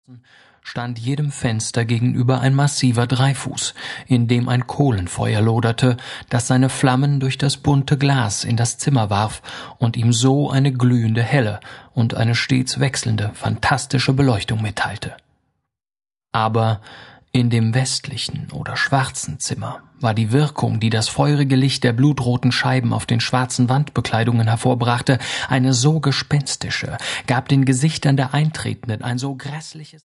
stand jedem Fenster gegenüber ein massiver Dreifuß, in dem ein Kohlenfeuer loderte, das seine Flammen durch das bunte Glas in das Zimmer warf und ihm so eine glühende helle und eine stets wechselnde, fantastische Beleuchtung mitteilte. Aber in dem westlichen oder schwarzen Zimmer war die Wirkung, die das feurige Licht der blutroten Scheiben auf den schwarzen Wandbekleidungen hervorbrachte, eine so gespenstische, gab den Gesichtern der Eintretenden ein so grässliches